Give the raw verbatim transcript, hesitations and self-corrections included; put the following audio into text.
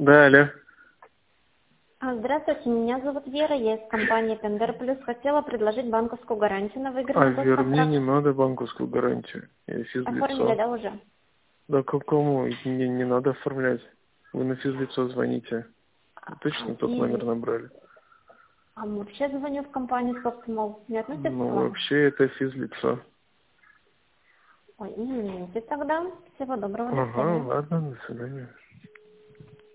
Да, алло. А, Здравствуйте, меня зовут Вера, я из компании Тендер Плюс. Хотела предложить банковскую гарантию на А, выигранный Вера, мне не госконтракт. надо банковскую гарантию. Я Оформили, физлицо. да, уже? Да какому? Мне не надо оформлять. Вы на физлицо звоните. Вы А, точно тот номер и... набрали? а вообще звоню в компанию Софтмол. Не относится к Ну, вам? вообще это физлицо. Ой, извините тогда. Всего доброго, до Ага, свидания. ладно, до свидания.